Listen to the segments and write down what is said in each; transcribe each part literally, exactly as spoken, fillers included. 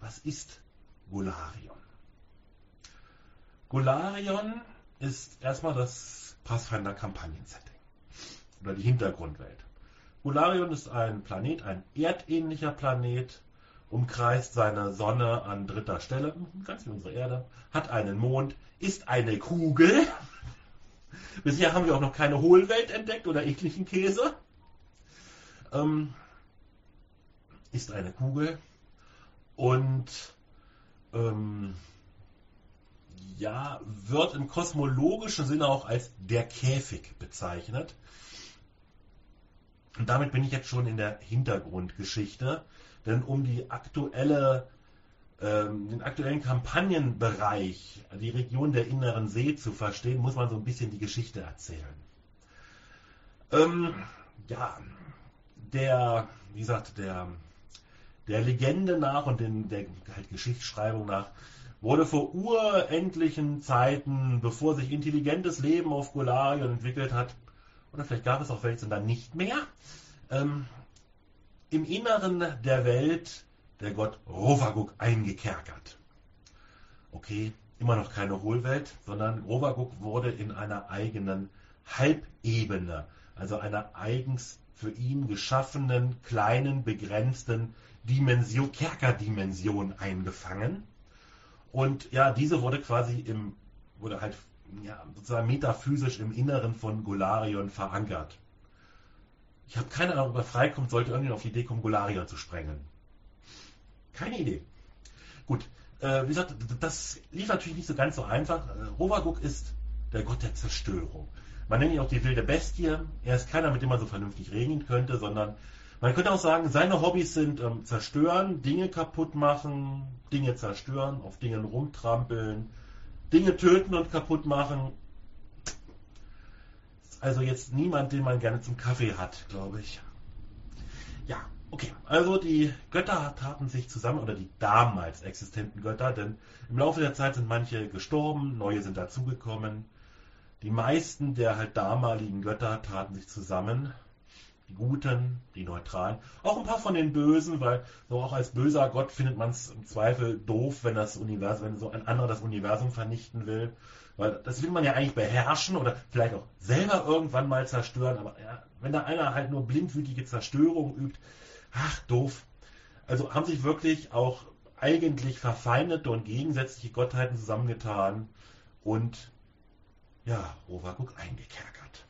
was ist Golarion? Golarion ist erstmal das Pathfinder-Kampagnen-Setting oder die Hintergrundwelt. Golarion ist ein Planet, ein erdähnlicher Planet, umkreist seine Sonne an dritter Stelle, ganz wie unsere Erde, hat einen Mond, ist eine Kugel. Bisher haben wir auch noch keine Hohlwelt entdeckt oder ekligen Käse. Ähm, ist eine Kugel und ähm, ja, wird im kosmologischen Sinne auch als der Käfig bezeichnet. Und damit bin ich jetzt schon in der Hintergrundgeschichte, denn um die aktuelle, ähm, den aktuellen Kampagnenbereich, die Region der Inneren See zu verstehen, muss man so ein bisschen die Geschichte erzählen. Ähm, ja, der, wie gesagt, der, der Legende nach und den, der halt Geschichtsschreibung nach wurde vor urendlichen Zeiten, bevor sich intelligentes Leben auf Golarion entwickelt hat, oder vielleicht gab es auch welche dann nicht mehr, ähm, im Inneren der Welt der Gott Rovagug eingekerkert. Okay, immer noch keine Hohlwelt, sondern Rovagug wurde in einer eigenen Halbebene, also einer eigens für ihn geschaffenen, kleinen, begrenzten Dimension, Kerkerdimension eingefangen. Und ja, diese wurde quasi im, wurde halt ja, sozusagen metaphysisch im Inneren von Golarion verankert. Ich habe keine Ahnung, ob er freikommt, sollte irgendjemand auf die Idee kommen, Golarion zu sprengen. Keine Idee. Gut, äh, wie gesagt, das lief natürlich nicht so ganz so einfach. Rovagug ist der Gott der Zerstörung. Man nennt ihn auch die wilde Bestie. Er ist keiner, mit dem man so vernünftig reden könnte, sondern man könnte auch sagen, seine Hobbys sind ähm, zerstören, Dinge kaputt machen, Dinge zerstören, auf Dingen rumtrampeln, Dinge töten und kaputt machen. Also jetzt niemand, den man gerne zum Kaffee hat, glaube ich. Ja, okay. Also die Götter taten sich zusammen, oder die damals existenten Götter, denn im Laufe der Zeit sind manche gestorben, neue sind dazugekommen. Die meisten der halt damaligen Götter taten sich zusammen. Die Guten, die Neutralen, auch ein paar von den Bösen, weil so auch als böser Gott findet man es im Zweifel doof, wenn das Universum, wenn so ein anderer das Universum vernichten will, weil das will man ja eigentlich beherrschen oder vielleicht auch selber irgendwann mal zerstören, aber ja, wenn da einer halt nur blindwütige Zerstörung übt, ach doof. Also haben sich wirklich auch eigentlich verfeindete und gegensätzliche Gottheiten zusammengetan und ja, Rovagug eingekerkert.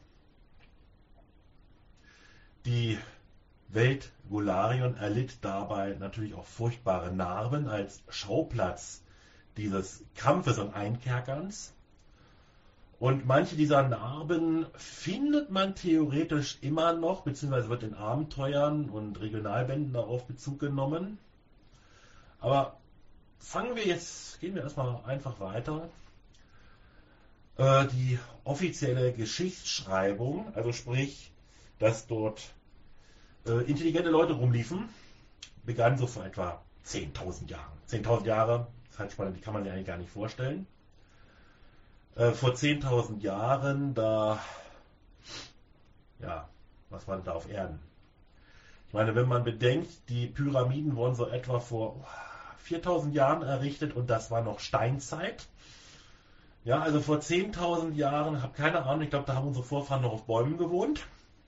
Die Welt Golarion erlitt dabei natürlich auch furchtbare Narben als Schauplatz dieses Kampfes und Einkerkerns. Und manche dieser Narben findet man theoretisch immer noch, beziehungsweise wird in Abenteuern und Regionalbänden darauf Bezug genommen. Aber fangen wir jetzt, gehen wir erstmal einfach weiter. Äh, die offizielle Geschichtsschreibung, also sprich, dass dort äh, intelligente Leute rumliefen, begann so vor etwa zehntausend Jahren. zehntausend Jahre, Zeitspanne, die kann man sich eigentlich gar nicht vorstellen. Äh, vor zehntausend Jahren, da, ja, was war denn da auf Erden? Ich meine, wenn man bedenkt, die Pyramiden wurden so etwa vor viertausend Jahren errichtet und das war noch Steinzeit. Ja, also vor zehntausend Jahren, habe keine Ahnung, ich glaube, da haben unsere Vorfahren noch auf Bäumen gewohnt.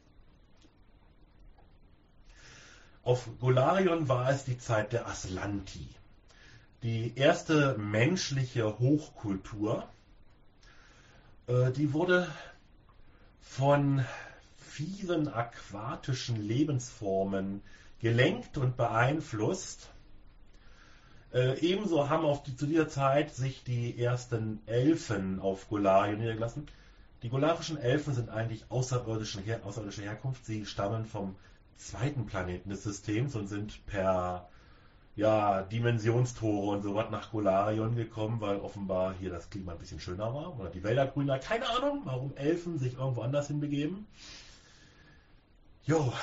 Auf Golarion war es die Zeit der Aslanti. Die erste menschliche Hochkultur, äh, die wurde von vielen aquatischen Lebensformen gelenkt und beeinflusst. Äh, ebenso haben auf die, zu dieser Zeit sich die ersten Elfen auf Golarion niedergelassen. Die golarischen Elfen sind eigentlich außerirdische, Her außerirdische Herkunft. Sie stammen vom zweiten Planeten des Systems und sind per ja, Dimensionstore und so was nach Golarion gekommen, weil offenbar hier das Klima ein bisschen schöner war oder die Wälder grüner. Keine Ahnung, warum Elfen sich irgendwo anders hinbegeben. Jo.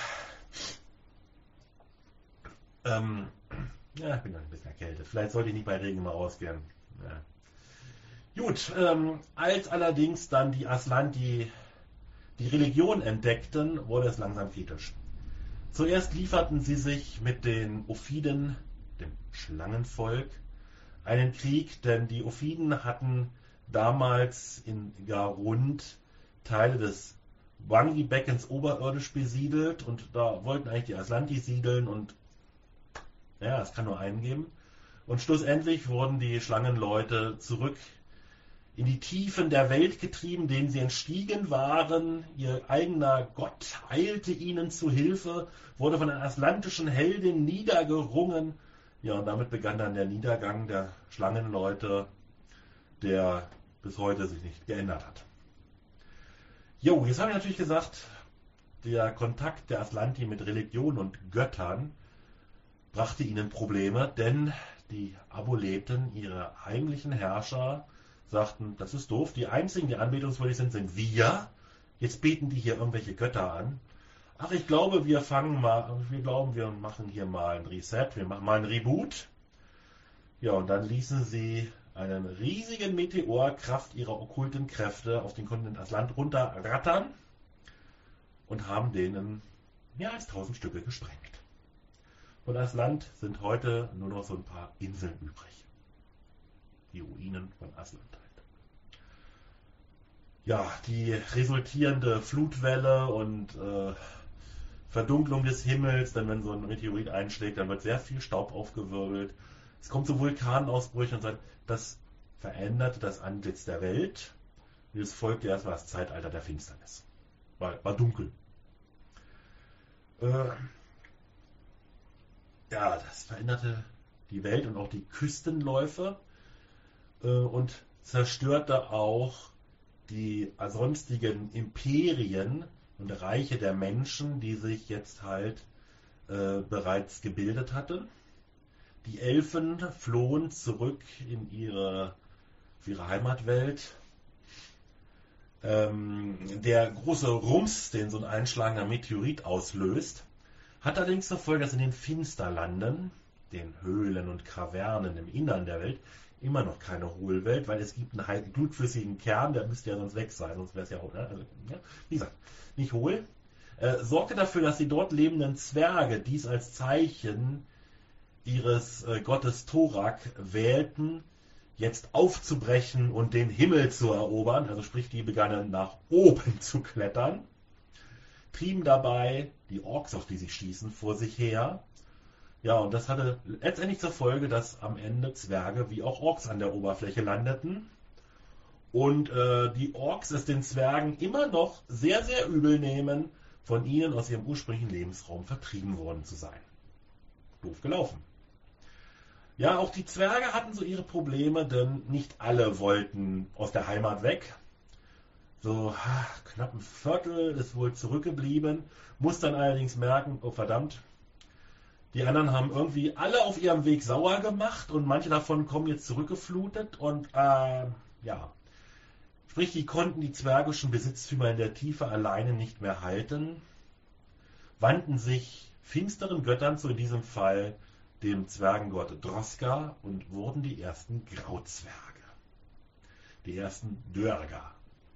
Ähm, ja, ich bin noch ein bisschen erkältet. Vielleicht sollte ich nicht bei Regen mal rausgehen. Ja. Gut, ähm, als allerdings dann die Aslanti die Religion entdeckten, wurde es langsam kritisch. Zuerst lieferten sie sich mit den Ophiden dem Schlangenvolk, einen Krieg, denn die Ophiden hatten damals in Garund Teile des Wangi-Beckens oberirdisch besiedelt und da wollten eigentlich die Aslanti siedeln und ja, es kann nur einen geben. Und schlussendlich wurden die Schlangenleute zurück in die Tiefen der Welt getrieben, denen sie entstiegen waren. Ihr eigener Gott eilte ihnen zu Hilfe, wurde von einer atlantischen Heldin niedergerungen. Ja, und damit begann dann der Niedergang der Schlangenleute, der bis heute sich nicht geändert hat. Jo, jetzt habe ich natürlich gesagt, der Kontakt der Atlanti mit Religion und Göttern brachte ihnen Probleme, denn die Aboleten, ihre heimlichen Herrscher, sagten, das ist doof, die einzigen, die anbetungswürdig sind, sind wir. Jetzt beten die hier irgendwelche Götter an. Ach, ich glaube, wir fangen mal, wir glauben, wir machen hier mal ein Reset, wir machen mal ein Reboot. Ja, und dann ließen sie einen riesigen Meteor Kraft ihrer okkulten Kräfte auf den Kontinent Aslant runterrattern und haben denen mehr als tausend Stücke gesprengt. Von Aslant sind heute nur noch so ein paar Inseln übrig. Die Ruinen von Aslant halt. Ja, die resultierende Flutwelle und äh, Verdunklung des Himmels, denn wenn so ein Meteorit einschlägt, dann wird sehr viel Staub aufgewirbelt. Es kommt zu Vulkanausbrüchen und so. Das veränderte das Antlitz der Welt. Und es folgte erstmal das Zeitalter der Finsternis. War, war dunkel. Äh, ja, das veränderte die Welt und auch die Küstenläufe äh, und zerstörte auch die sonstigen Imperien und Reiche der Menschen, die sich jetzt halt äh, bereits gebildet hatten. Die Elfen flohen zurück in ihre, auf ihre Heimatwelt. Ähm, der große Rums, den so ein einschlagender Meteorit auslöst, hat allerdings zur Folge, dass in den Finsterlanden, den Höhlen und Kavernen im Innern der Welt, immer noch keine Hohlwelt, weil es gibt einen glutflüssigen Kern, der müsste ja sonst weg sein, sonst wäre es ja, ne? Also, ja, wie gesagt, nicht hohl. Äh, sorgte dafür, dass die dort lebenden Zwerge dies als Zeichen ihres äh, Gottes Thorak wählten, jetzt aufzubrechen und den Himmel zu erobern, also sprich, die begannen nach oben zu klettern, trieben dabei die Orks, auf die sie stießen, vor sich her. Ja, und das hatte letztendlich zur Folge, dass am Ende Zwerge wie auch Orks an der Oberfläche landeten und äh, die Orks es den Zwergen immer noch sehr, sehr übel nehmen, von ihnen aus ihrem ursprünglichen Lebensraum vertrieben worden zu sein. Doof gelaufen. Ja, auch die Zwerge hatten so ihre Probleme, denn nicht alle wollten aus der Heimat weg. So ach, knapp ein Viertel ist wohl zurückgeblieben, muss dann allerdings merken, oh verdammt, die anderen haben irgendwie alle auf ihrem Weg sauer gemacht und manche davon kommen jetzt zurückgeflutet und äh, ja, sprich, die konnten die zwergischen Besitztümer in der Tiefe alleine nicht mehr halten, wandten sich finsteren Göttern zu, in diesem Fall dem Zwergengott Droska, und wurden die ersten Grauzwerge, die ersten Dörger.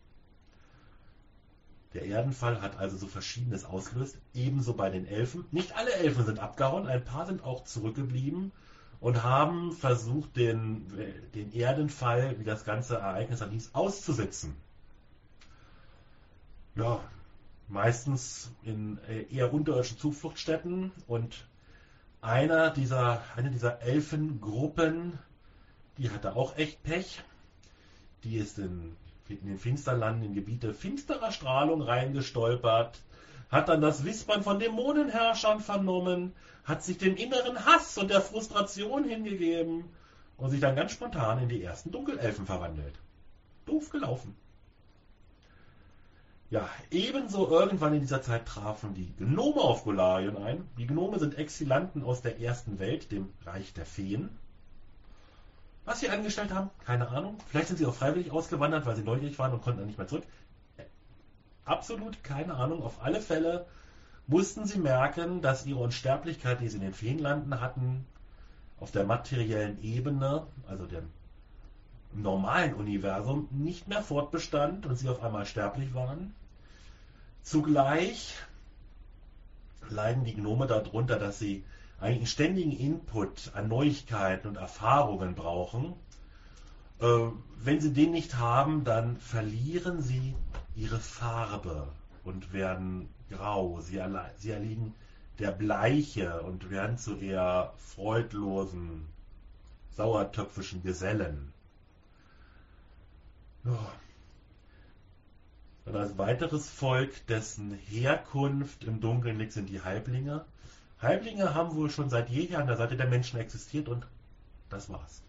Der Erdenfall hat also so Verschiedenes ausgelöst, ebenso bei den Elfen. Nicht alle Elfen sind abgehauen, ein paar sind auch zurückgeblieben und haben versucht, den, den Erdenfall, wie das ganze Ereignis dann hieß, auszusitzen. Ja, meistens in eher unterirdischen Zufluchtsstätten, und einer dieser, eine dieser Elfengruppen, die hatte auch echt Pech. Die ist in, in den Finsterlanden, in Gebiete finsterer Strahlung reingestolpert, hat dann das Wispern von Dämonenherrschern vernommen, hat sich dem inneren Hass und der Frustration hingegeben und sich dann ganz spontan in die ersten Dunkelelfen verwandelt. Doof gelaufen. Ja, ebenso irgendwann in dieser Zeit trafen die Gnome auf Golarion ein. Die Gnome sind Exilanten aus der ersten Welt, dem Reich der Feen. Was sie angestellt haben, keine Ahnung. Vielleicht sind sie auch freiwillig ausgewandert, weil sie neugierig waren und konnten dann nicht mehr zurück. Absolut keine Ahnung. Auf alle Fälle mussten sie merken, dass ihre Unsterblichkeit, die sie in den Feenlanden hatten, auf der materiellen Ebene, also dem normalen Universum, nicht mehr fortbestand und sie auf einmal sterblich waren. Zugleich leiden die Gnome darunter, dass sie einen ständigen Input an Neuigkeiten und Erfahrungen brauchen. Äh, wenn sie den nicht haben, dann verlieren sie ihre Farbe und werden grau. Sie, erle- sie erliegen der Bleiche und werden zu eher freudlosen, sauertöpfischen Gesellen. Ja. Und als weiteres Volk, dessen Herkunft im Dunkeln liegt, sind die Halblinge. Halblinge haben wohl schon seit jeher an der Seite der Menschen existiert und das war's.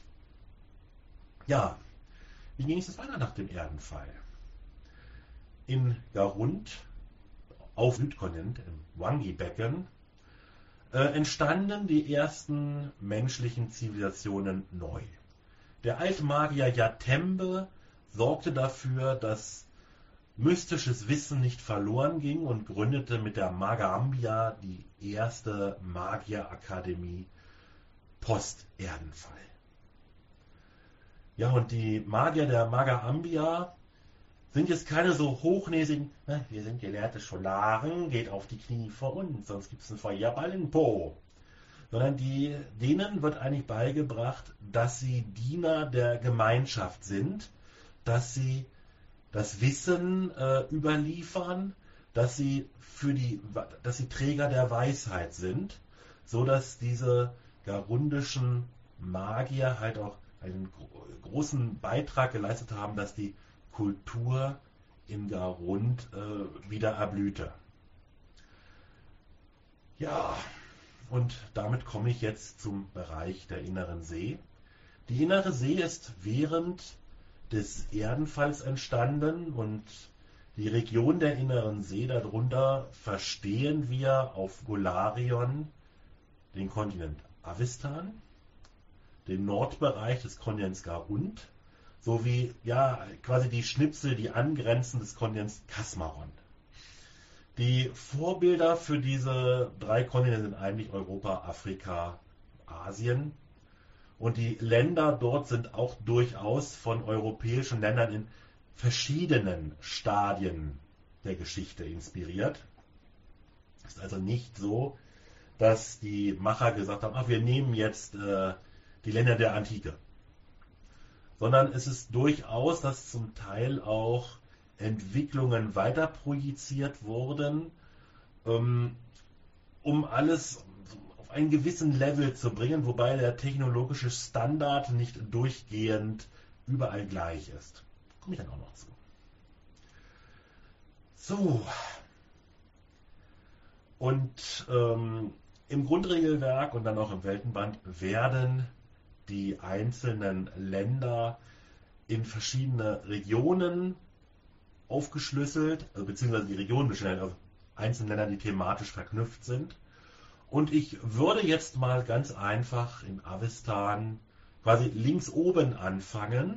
Ja, wie ging es jetzt weiter nach dem Erdenfall? In Garund, auf Südkontinent, im Wangi-Becken, äh, entstanden die ersten menschlichen Zivilisationen neu. Der Altmagier Yatembe sorgte dafür, dass mystisches Wissen nicht verloren ging und gründete mit der Maga-Ambia die erste Magierakademie post-Erdenfall. Ja, und die Magier der Maga-Ambia sind jetzt keine so hochnäsigen, wir sind gelehrte Scholaren, geht auf die Knie vor uns, sonst gibt es einen Feuerball in Po. Sondern die, denen wird eigentlich beigebracht, dass sie Diener der Gemeinschaft sind, dass sie das Wissen äh, überliefern, dass sie für die, dass sie Träger der Weisheit sind, so dass diese garundischen Magier halt auch einen gro- großen Beitrag geleistet haben, dass die Kultur in Garund äh, wieder erblühte. Ja, und damit komme ich jetzt zum Bereich der Inneren See. Die Innere See ist während des Erdenfalls entstanden und die Region der Inneren See, darunter verstehen wir auf Golarion den Kontinent Avistan, den Nordbereich des Kontinents Garund, sowie ja quasi die Schnipsel, die Angrenzen des Kontinents Kasmaron. Die Vorbilder für diese drei Kontinente sind eigentlich Europa, Afrika, Asien. Und die Länder dort sind auch durchaus von europäischen Ländern in verschiedenen Stadien der Geschichte inspiriert. Es ist also nicht so, dass die Macher gesagt haben, ach, wir nehmen jetzt äh, die Länder der Antike. Sondern es ist durchaus, dass zum Teil auch Entwicklungen weiter projiziert wurden, ähm, um alles auf einen gewissen Level zu bringen, wobei der technologische Standard nicht durchgehend überall gleich ist. Komme ich dann auch noch zu. So. Und ähm, im Grundregelwerk und dann auch im Weltenband werden die einzelnen Länder in verschiedene Regionen aufgeschlüsselt, also beziehungsweise die Regionen bestehen aus einzelnen Ländern, die thematisch verknüpft sind. Und ich würde jetzt mal ganz einfach in Avistan quasi links oben anfangen.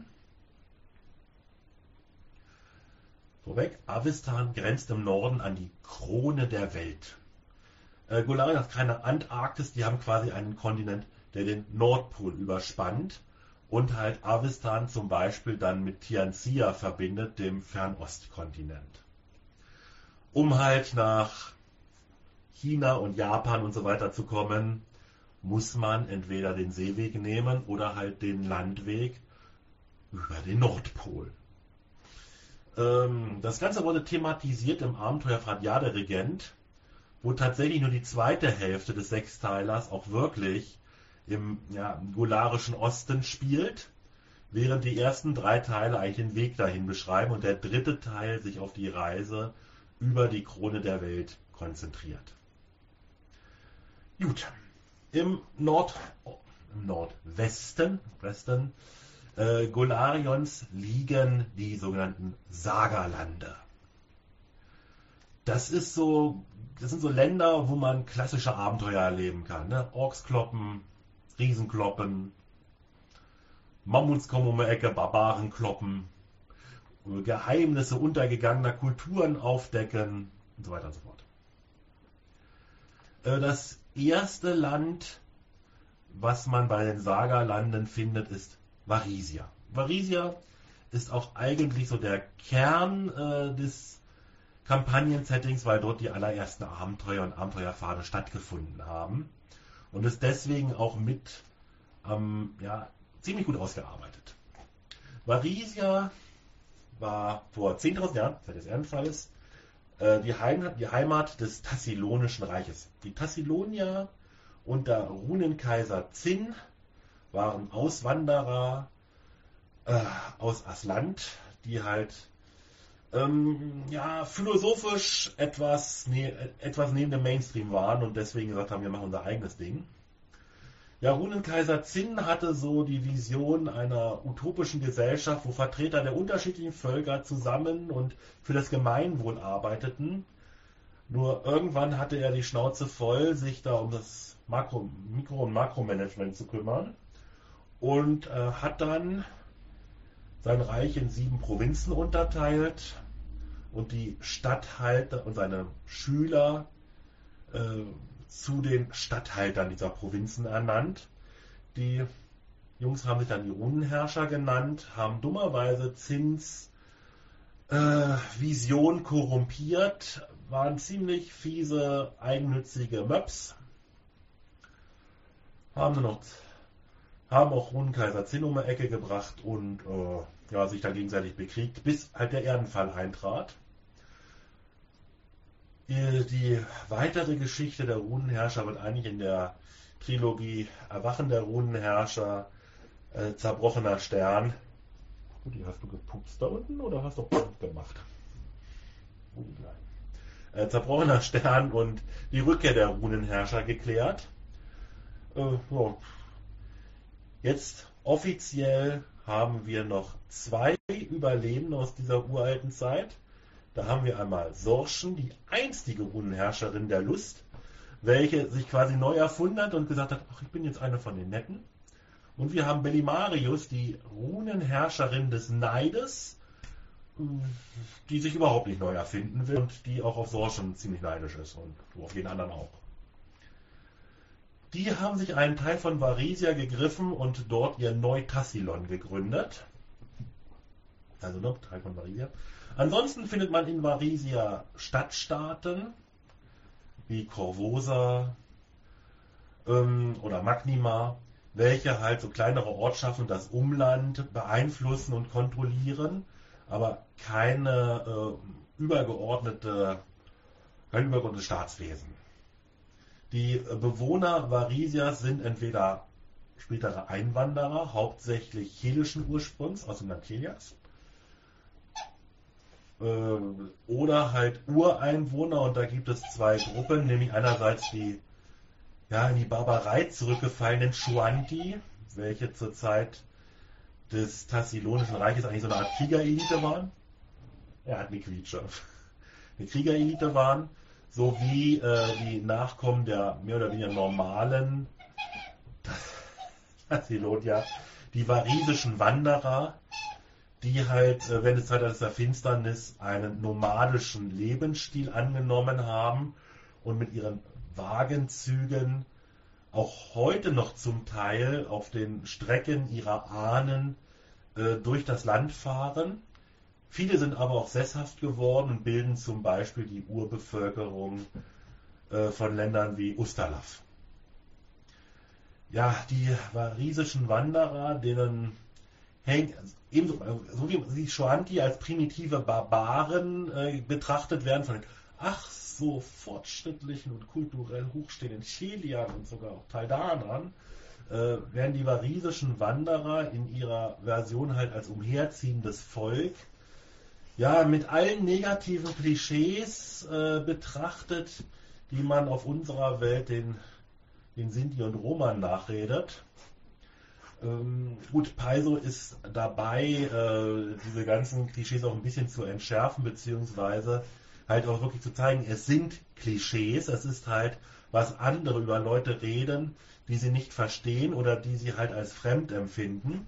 Vorweg, Avistan grenzt im Norden an die Krone der Welt. Äh, Golarion hat keine Antarktis, die haben quasi einen Kontinent, der den Nordpol überspannt und halt Avistan zum Beispiel dann mit Tianxia verbindet, dem Fernostkontinent. Um halt nach China und Japan und so weiter zu kommen, muss man entweder den Seeweg nehmen oder halt den Landweg über den Nordpol. Ähm, das Ganze wurde thematisiert im Abenteuer Fadja der Regent, wo tatsächlich nur die zweite Hälfte des Sechsteilers auch wirklich im ja, golarischen Osten spielt, während die ersten drei Teile eigentlich den Weg dahin beschreiben und der dritte Teil sich auf die Reise über die Krone der Welt konzentriert. Gut, im, Nord, oh, im Nordwesten Westen, äh, Golarions liegen die sogenannten Sagalande. Das ist so, das sind so Länder, wo man klassische Abenteuer erleben kann. Ne? Orkskloppen, Riesenkloppen, Mammuts kommen um die Ecke, Barbaren kloppen, Geheimnisse untergegangener Kulturen aufdecken und so weiter und so fort. Das erste Land, was man bei den Sagalanden findet, ist Varisia. Varisia ist auch eigentlich so der Kern äh, des Kampagnen-Settings, weil dort die allerersten Abenteuer und Abenteuerpfade stattgefunden haben. und ist deswegen auch mit ähm, ja, ziemlich gut ausgearbeitet. Varisia war vor zehntausend Jahren, seit des Ehrenfalls, äh, die, Heim, die Heimat des Tassilonischen Reiches. Die Tassilonier unter Runenkaiser Zin waren Auswanderer äh, aus Asland, die halt ähm, ja, philosophisch etwas, ne, etwas neben dem Mainstream waren und deswegen gesagt haben, wir machen unser eigenes Ding. Ja, Runenkaiser Zin hatte so die Vision einer utopischen Gesellschaft, wo Vertreter der unterschiedlichen Völker zusammen und für das Gemeinwohl arbeiteten. Nur irgendwann hatte er die Schnauze voll, sich da um das Makro, Mikro- und Makromanagement zu kümmern und äh, hat dann sein Reich in sieben Provinzen unterteilt und die Statthalter und seine Schüler äh, zu den Statthaltern dieser Provinzen ernannt. Die Jungs haben sich dann die Runenherrscher genannt, haben dummerweise Zins äh, Vision korrumpiert, waren ziemlich fiese, eigennützige Möps, haben, noch, haben auch Runenkaiser Zin um die Ecke gebracht und äh, ja, sich dann gegenseitig bekriegt, bis halt der Erdenfall eintrat. Die, die weitere Geschichte der Runenherrscher wird eigentlich in der Trilogie Erwachen der Runenherrscher, äh, Zerbrochener Stern. Udi, hast du gepupst da unten oder hast du Punkt gemacht? Udi, nein. Äh, Zerbrochener Stern und die Rückkehr der Runenherrscher geklärt. Äh, ja. Jetzt offiziell haben wir noch zwei Überlebende aus dieser uralten Zeit. Da haben wir einmal Sorschen, die einstige Runenherrscherin der Lust, welche sich quasi neu erfunden hat und gesagt hat, ach, ich bin jetzt eine von den Netten. Und wir haben Belimarius, die Runenherrscherin des Neides, die sich überhaupt nicht neu erfinden will und die auch auf Sorschen ziemlich neidisch ist und auf jeden anderen auch. Die haben sich einen Teil von Varisia gegriffen und dort ihr Neu-Tassilon gegründet. Also noch Teil von Varisia. Ansonsten findet man in Varisia Stadtstaaten wie Korvosa ähm, oder Magnima, welche halt so kleinere Ortschaften und das Umland beeinflussen und kontrollieren, aber keine äh, übergeordnete, kein übergeordnetes Staatswesen. Die Bewohner Varisias sind entweder spätere Einwanderer, hauptsächlich helischen Ursprungs aus dem Land Chelias, oder halt Ureinwohner, und da gibt es zwei Gruppen, nämlich einerseits die ja, in die Barbarei zurückgefallenen Schuanti, welche zur Zeit des Tassilonischen Reiches eigentlich so eine Art Kriegerelite waren. Er hat eine Quietsche. Eine Kriegerelite waren, sowie äh, die Nachkommen der mehr oder weniger normalen Tassilonier, die varisischen Wanderer, die halt äh, während des Zeitalters der Finsternis einen nomadischen Lebensstil angenommen haben und mit ihren Wagenzügen auch heute noch zum Teil auf den Strecken ihrer Ahnen äh, durch das Land fahren. Viele sind aber auch sesshaft geworden und bilden zum Beispiel die Urbevölkerung äh, von Ländern wie Ustalav. Ja, die varisischen Wanderer, denen hängt, ebenso, so wie die Schuanti als primitive Barbaren äh, betrachtet werden von den ach so fortschrittlichen und kulturell hochstehenden Cheliern und sogar auch Taldanern, äh, werden die varisischen Wanderer in ihrer Version halt als umherziehendes Volk ja mit allen negativen Klischees äh, betrachtet, die man auf unserer Welt den, den Sinti und Roman nachredet. Ähm, gut, Paizo ist dabei, äh, diese ganzen Klischees auch ein bisschen zu entschärfen, beziehungsweise halt auch wirklich zu zeigen, es sind Klischees, es ist halt, was andere über Leute reden, die sie nicht verstehen oder die sie halt als fremd empfinden.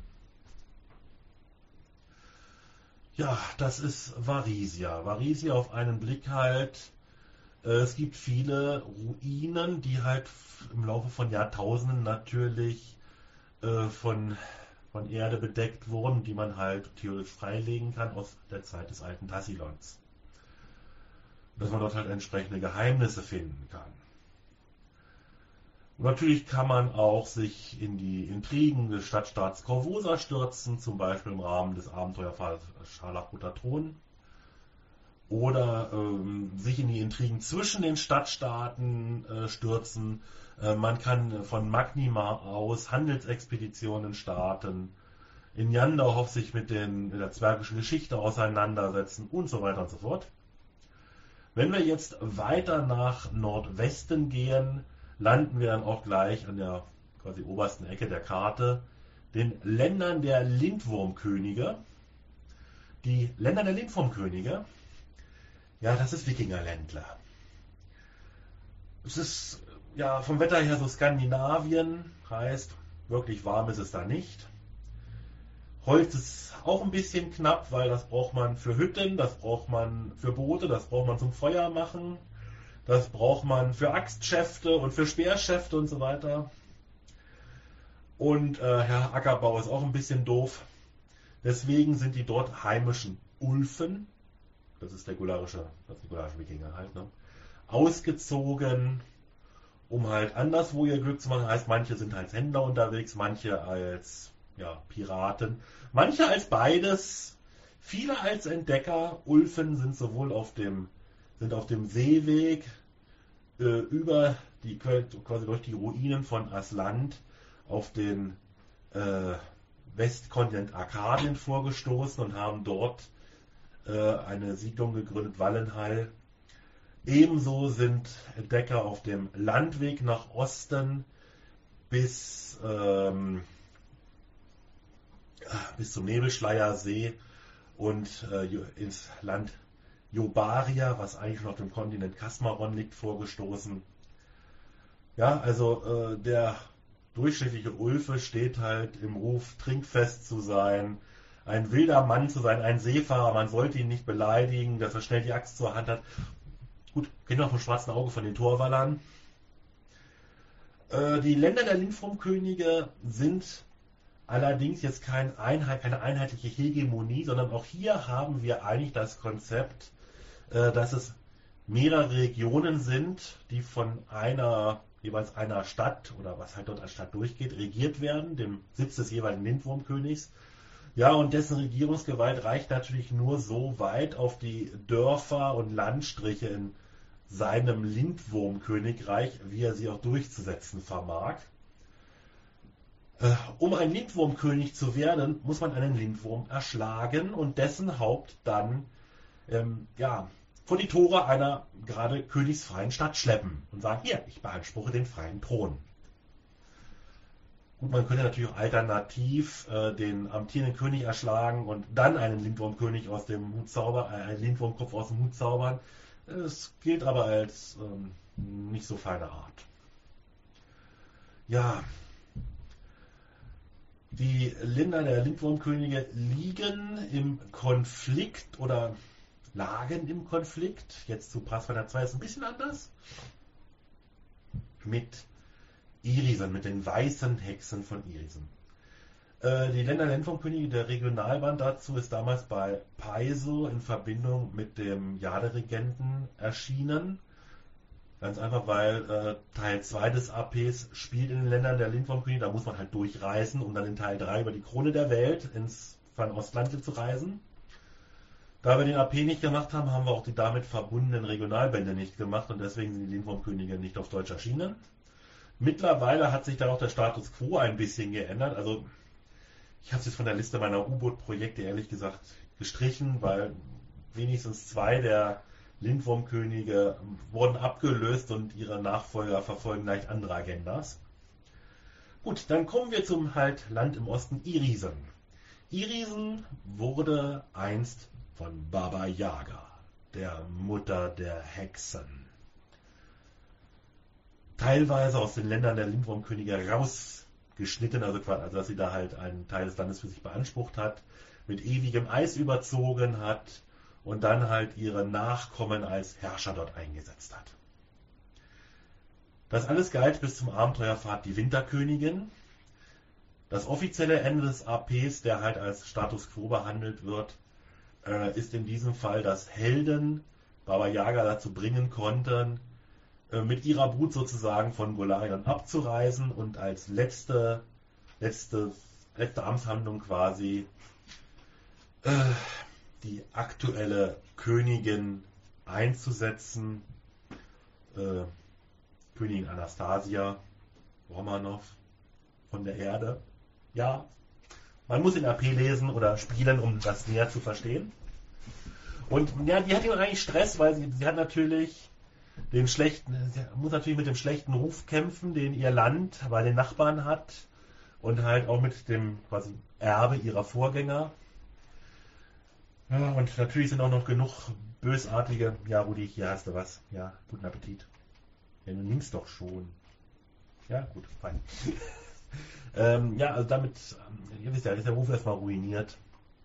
Ja, das ist Varisia. Varisia auf einen Blick halt, äh, es gibt viele Ruinen, die halt im Laufe von Jahrtausenden natürlich Von, von Erde bedeckt wurden, die man halt theoretisch freilegen kann aus der Zeit des alten Tassilons. Dass man dort halt entsprechende Geheimnisse finden kann. Und natürlich kann man auch sich in die Intrigen des Stadtstaats Korvosa stürzen, zum Beispiel im Rahmen des Abenteuerpfades Scharlachroter Thron. Oder ähm, sich in die Intrigen zwischen den Stadtstaaten äh, stürzen. Äh, man kann von Magnimar aus Handelsexpeditionen starten, in Janderhof sich mit, den, mit der zwergischen Geschichte auseinandersetzen und so weiter und so fort. Wenn wir jetzt weiter nach Nordwesten gehen, landen wir dann auch gleich an der quasi obersten Ecke der Karte, den Ländern der Lindwurmkönige. Die Länder der Lindwurmkönige, ja, das ist Wikingerländler. Es ist ja vom Wetter her so Skandinavien, heißt, wirklich warm ist es da nicht. Holz ist auch ein bisschen knapp, weil das braucht man für Hütten, das braucht man für Boote, das braucht man zum Feuer machen, das braucht man für Axtschäfte und für Speerschäfte und so weiter. Und äh, ja, Ackerbau ist auch ein bisschen doof. Deswegen sind die dort heimischen Ulfen, das ist der gularische, das ist die gularische Wikinger halt, ne, ausgezogen, um halt anderswo ihr Glück zu machen. Heißt, manche sind als Händler unterwegs, manche als ja, Piraten, manche als beides, viele als Entdecker. Ulfen sind sowohl auf dem, sind auf dem Seeweg äh, über die, quasi durch die Ruinen von Asland auf den äh, Westkontinent Arkadien vorgestoßen und haben dort äh, eine Siedlung gegründet, Wallenheil. Ebenso sind Entdecker auf dem Landweg nach Osten bis, ähm, bis zum Nebelschleiersee und äh, ins Land Jobaria, was eigentlich schon auf dem Kontinent Kasmaron liegt, vorgestoßen. Ja, also äh, der durchschnittliche Ulfe steht halt im Ruf, trinkfest zu sein, ein wilder Mann zu sein, ein Seefahrer. Man sollte ihn nicht beleidigen, dass er schnell die Axt zur Hand hat. Gut, kennen wir vom Schwarzen Auge von den Torwallern. Äh, die Länder der Lindwurmkönige sind allerdings jetzt kein Einheit, keine einheitliche Hegemonie, sondern auch hier haben wir eigentlich das Konzept, äh, dass es mehrere Regionen sind, die von einer, jeweils einer Stadt oder was halt dort als Stadt durchgeht, regiert werden, dem Sitz des jeweiligen Lindwurmkönigs. Ja, und dessen Regierungsgewalt reicht natürlich nur so weit auf die Dörfer und Landstriche in seinem Lindwurmkönigreich, wie er sie auch durchzusetzen vermag. Äh, um ein Lindwurmkönig zu werden, muss man einen Lindwurm erschlagen und dessen Haupt dann ähm, ja, vor die Tore einer gerade königsfreien Stadt schleppen und sagen, hier, ich beanspruche den freien Thron. Gut, man könnte natürlich auch alternativ äh, den amtierenden König erschlagen und dann einen Lindwurmkönig aus dem Hut zaubern, äh, einen Lindwurmkopf aus dem Hut zaubern. Es gilt aber als ähm, nicht so feine Art. Ja, die Länder der Lindwurmkönige liegen im Konflikt oder lagen im Konflikt, jetzt zu Pathfinder zwei ist ein bisschen anders, mit Irisen, mit den weißen Hexen von Irisen. Äh, die Länder der Lindwurmkönige, der Regionalband dazu ist damals bei Paizo in Verbindung mit dem Jade-Regenten erschienen. Ganz einfach, weil äh, Teil zwei des A Ps spielt in den Ländern der Lindwurmkönige, da muss man halt durchreisen, um dann in Teil drei über die Krone der Welt ins Fernostland zu reisen. Da wir den A P nicht gemacht haben, haben wir auch die damit verbundenen Regionalbände nicht gemacht und deswegen sind die Lindwurmkönige nicht auf Deutsch erschienen. Mittlerweile hat sich da auch der Status Quo ein bisschen geändert. Also ich habe es jetzt von der Liste meiner U-Boot-Projekte ehrlich gesagt gestrichen, weil wenigstens zwei der Lindwurmkönige wurden abgelöst und ihre Nachfolger verfolgen leicht andere Agendas. Gut, dann kommen wir zum halt Land im Osten, Irisen. Irisen wurde einst von Baba Yaga, der Mutter der Hexen, teilweise aus den Ländern der Lindwurmkönige rausgeschnitten, also, also dass sie da halt einen Teil des Landes für sich beansprucht hat, mit ewigem Eis überzogen hat und dann halt ihre Nachkommen als Herrscher dort eingesetzt hat. Das alles galt bis zum Abenteuerpfad Die Winterkönigin. Das offizielle Ende des A Ps, der halt als Status Quo behandelt wird, äh, ist in diesem Fall, dass Helden Baba Yaga dazu bringen konnten, äh, mit ihrer Brut sozusagen von Golarion abzureisen und als letzte, letzte, letzte Amtshandlung quasi äh, die aktuelle Königin einzusetzen, äh, Königin Anastasia Romanov von der Erde. Ja, man muss in A P lesen oder spielen, um das näher zu verstehen. Und ja, die hat immer eigentlich Stress, weil sie, sie hat natürlich den schlechten, sie muss natürlich mit dem schlechten Ruf kämpfen, den ihr Land bei den Nachbarn hat und halt auch mit dem quasi Erbe ihrer Vorgänger. Ja, und natürlich sind auch noch genug bösartige, ja Rudi, hier hast du was, ja, guten Appetit. Ja, du nimmst doch schon. Ja, gut, fein. ähm, ja, also damit, ihr wisst ja, ist der Ruf erstmal ruiniert.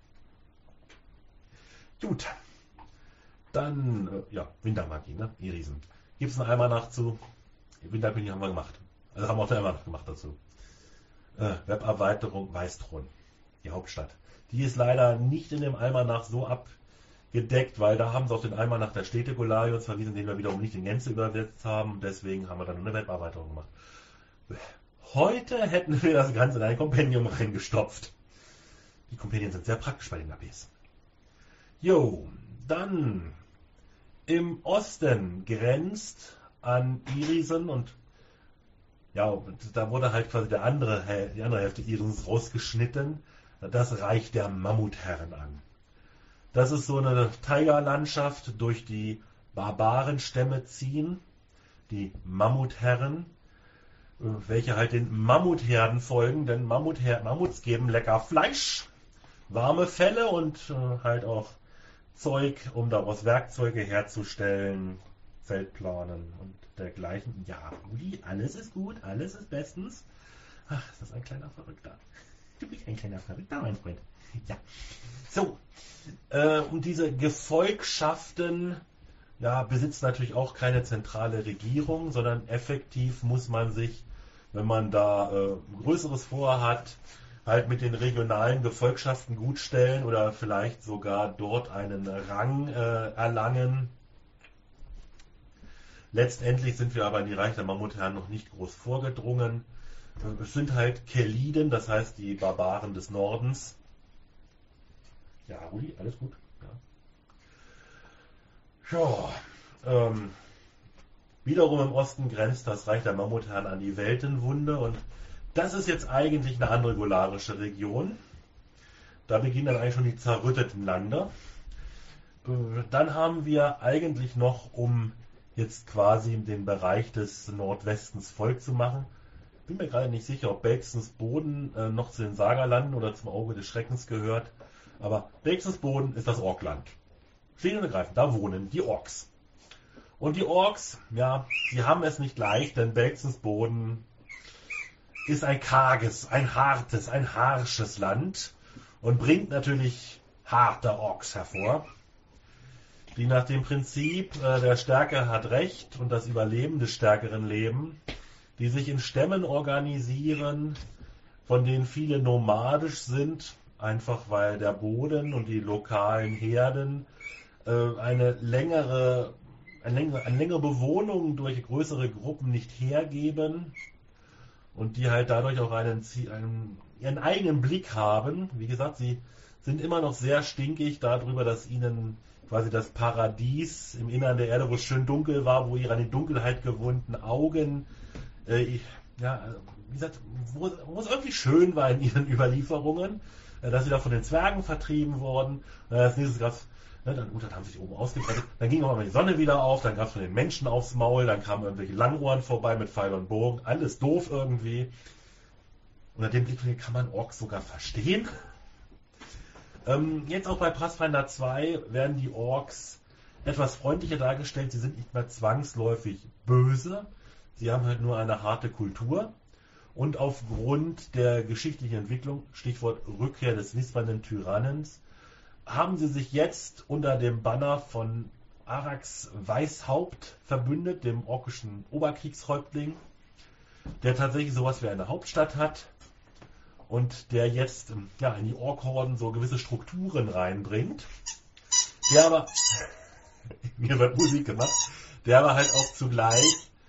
Gut. Dann, äh, ja, Wintermagie, ne? Irisen. Gibt es einen Almanach zu? Winterkönig haben wir gemacht. Also haben wir auch den Almanach gemacht dazu. Äh, Weberweiterung Weißthron, die Hauptstadt. Die ist leider nicht in dem Almanach so abgedeckt, weil da haben sie auch den Almanach der Städte Golarions verwiesen, den wir wiederum nicht in Gänze übersetzt haben. Deswegen haben wir dann eine Weberweiterung gemacht. Heute hätten wir das Ganze in ein Kompendium reingestopft. Die Kompendien sind sehr praktisch bei den A Ps. Jo, dann im Osten grenzt an Irisen und ja, und da wurde halt quasi der andere, die andere Hälfte Irisens rausgeschnitten. Das Reich der Mammutherren an. Das ist so eine Tigerlandschaft, durch die Barbarenstämme ziehen, die Mammutherren, welche halt den Mammutherden folgen, denn Mammuther Mammuts geben lecker Fleisch, warme Felle und äh, halt auch Zeug, um daraus Werkzeuge herzustellen, Feldplanen und dergleichen. Ja, Rudi, alles ist gut, alles ist bestens. Ach, ist das ein kleiner Verrückter. Du bist ein kleiner Verrückter, mein Freund. Ja. So, äh, und diese Gefolgschaften, ja, besitzen natürlich auch keine zentrale Regierung, sondern effektiv muss man sich, wenn man da äh, Größeres vorhat, halt mit den regionalen Gefolgschaften gut stellen oder vielleicht sogar dort einen Rang äh, erlangen. Letztendlich sind wir aber in die Reich der Mammutherren noch nicht groß vorgedrungen. Es sind halt Keliden, das heißt die Barbaren des Nordens. Ja, Rudi, alles gut. Ja, ja ähm, wiederum im Osten grenzt das Reich der Mammutherren an die Weltenwunde und das ist jetzt eigentlich eine andere golarische Region. Da beginnen dann eigentlich schon die zerrütteten Lande. Dann haben wir eigentlich noch, um jetzt quasi den Bereich des Nordwestens voll zu machen, bin mir gerade nicht sicher, ob Belxens Boden äh, noch zu den Sagerlanden oder zum Auge des Schreckens gehört. Aber Belxens Boden ist das Orkland. Schlicht und ergreifend, da wohnen die Orks. Und die Orks, ja, die haben es nicht leicht, denn Belxens Boden ist ein karges, ein hartes, ein harsches Land und bringt natürlich harte Orks hervor, die nach dem Prinzip äh, der Stärke hat Recht und das Überleben des Stärkeren leben, die sich in Stämmen organisieren, von denen viele nomadisch sind, einfach weil der Boden und die lokalen Herden äh, eine längere, eine längere, eine längere Bewohnung durch größere Gruppen nicht hergeben und die halt dadurch auch einen, einen ihren eigenen Blick haben. Wie gesagt, sie sind immer noch sehr stinkig darüber, dass ihnen quasi das Paradies im Innern der Erde, wo es schön dunkel war, wo ihre an die Dunkelheit gewöhnten Augen Äh, ja, wie gesagt, wo, wo es irgendwie schön war in ihren Überlieferungen, äh, dass sie da von den Zwergen vertrieben wurden. Äh, als nächstes gab es, ne, dann, gut, dann haben sie sich oben ausgebreitet, dann ging auch mal die Sonne wieder auf, dann gab es von den Menschen aufs Maul, dann kamen irgendwelche Langohren vorbei mit Pfeil und Bogen, alles doof irgendwie. Unter dem Blickwinkel kann man Orks sogar verstehen. Ähm, jetzt auch bei Pathfinder zwei werden die Orks etwas freundlicher dargestellt, sie sind nicht mehr zwangsläufig böse. Sie haben halt nur eine harte Kultur und aufgrund der geschichtlichen Entwicklung, Stichwort Rückkehr des wispernden Tyrannens, haben sie sich jetzt unter dem Banner von Arax Weißhaupt verbündet, dem orkischen Oberkriegshäuptling, der tatsächlich sowas wie eine Hauptstadt hat und der jetzt ja, in die Orkhorden so gewisse Strukturen reinbringt, der aber, mir wird Musik gemacht, der aber halt auch zugleich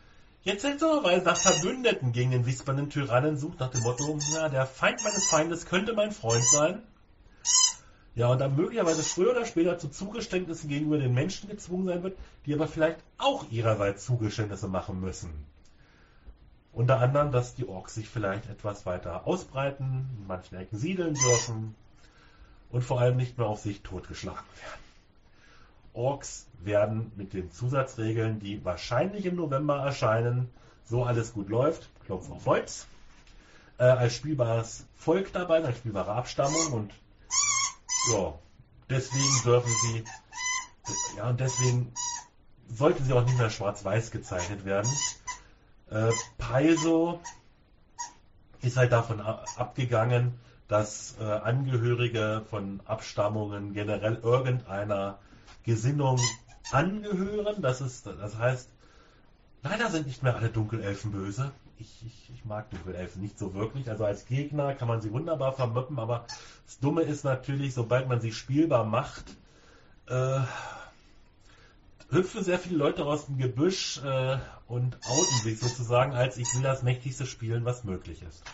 jetzt seltsamerweise nach Verbündeten gegen den wispernden Tyrannen sucht, nach dem Motto, ja, der Feind meines Feindes könnte mein Freund sein. Ja, und dann möglicherweise früher oder später zu Zugeständnissen gegenüber den Menschen gezwungen sein wird, die aber vielleicht auch ihrerseits Zugeständnisse machen müssen. Unter anderem, dass die Orks sich vielleicht etwas weiter ausbreiten, in manchen Ecken siedeln dürfen und vor allem nicht mehr auf sich totgeschlagen werden. Orks werden mit den Zusatzregeln, die wahrscheinlich im November erscheinen, so alles gut läuft, Klopf auf Holz, äh, als spielbares Volk dabei, als spielbare Abstammung und ja, deswegen dürfen sie, ja, und deswegen sollten sie auch nicht mehr schwarz-weiß gezeichnet werden. Äh, Paizo ist halt davon abgegangen, dass äh, Angehörige von Abstammungen generell irgendeiner Gesinnung angehören. Das ist, das heißt, leider sind nicht mehr alle Dunkelelfen böse. Ich, ich, ich mag Dunkelelfen nicht so wirklich. Also als Gegner kann man sie wunderbar vermöppen, aber das Dumme ist natürlich, sobald man sie spielbar macht, äh, hüpfen sehr viele Leute aus dem Gebüsch äh, und outen sich sozusagen, als ich will das mächtigste spielen, was möglich ist.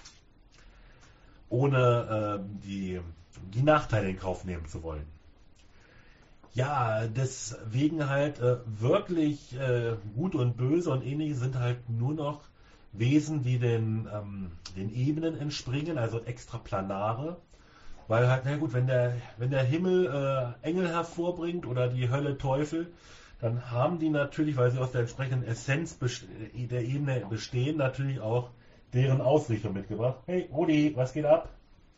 Ohne äh, die, die Nachteile in Kauf nehmen zu wollen. Ja, deswegen halt äh, wirklich äh, Gut und Böse und ähnliches sind halt nur noch Wesen, die den, ähm, den Ebenen entspringen, also extraplanare. Weil halt, na gut, wenn der, wenn der Himmel äh, Engel hervorbringt oder die Hölle Teufel, dann haben die natürlich, weil sie aus der entsprechenden Essenz der Ebene bestehen, natürlich auch deren Ausrichtung mitgebracht. Hey, Rudi, was geht ab?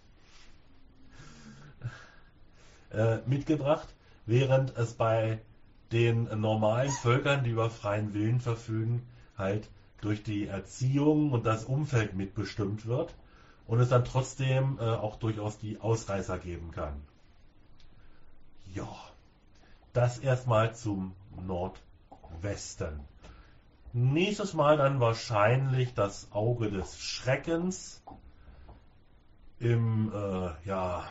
Äh, mitgebracht, während es bei den normalen Völkern, die über freien Willen verfügen, halt durch die Erziehung und das Umfeld mitbestimmt wird und es dann trotzdem äh, auch durchaus die Ausreißer geben kann. Ja, das erstmal zum Nordwesten. Nächstes Mal dann wahrscheinlich das Auge des Schreckens im, äh, ja,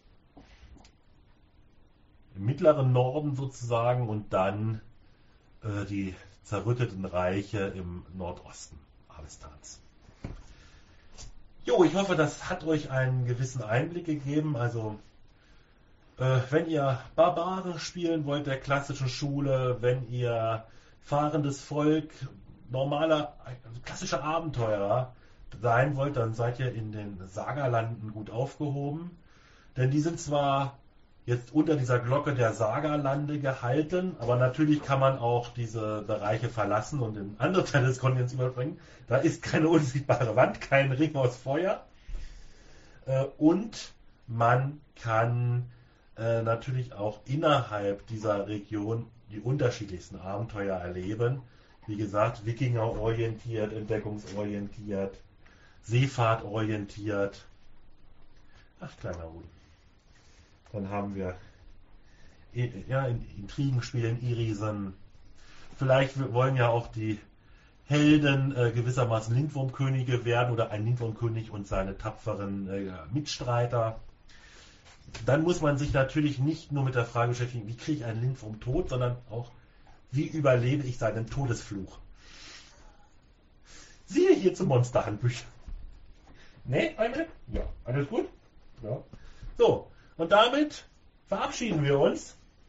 im mittleren Norden sozusagen und dann äh, die zerrütteten Reiche im Nordosten Avestans. Jo, ich hoffe, das hat euch einen gewissen Einblick gegeben. Also, äh, wenn ihr Barbaren spielen wollt der klassischen Schule, wenn ihr fahrendes Volk, normaler, also klassischer Abenteurer sein wollt, dann seid ihr in den Sagalanden gut aufgehoben. Denn die sind zwar jetzt unter dieser Glocke der Sagalande gehalten, aber natürlich kann man auch diese Bereiche verlassen und in andere Teile des Kontinents überspringen. Da ist keine unsichtbare Wand, kein Ring aus Feuer. Äh, und man kann äh, natürlich auch innerhalb dieser Region die unterschiedlichsten Abenteuer erleben. Wie gesagt, Wikinger-orientiert, entdeckungsorientiert, Seefahrt-orientiert. Ach, kleiner Rudi. Dann haben wir ja, Intrigen spielen, Irisen. Vielleicht wollen ja auch die Helden äh, gewissermaßen Lindwurmkönige werden oder ein Lindwurmkönig und seine tapferen äh, Mitstreiter. Dann muss man sich natürlich nicht nur mit der Frage beschäftigen, wie kriege ich einen Lindwurm tot, sondern auch, wie überlebe ich seinen Todesfluch. Siehe hier zum Monsterhandbücher. Ne, Einmal? Ja, alles gut? Ja. So. Und damit verabschieden wir uns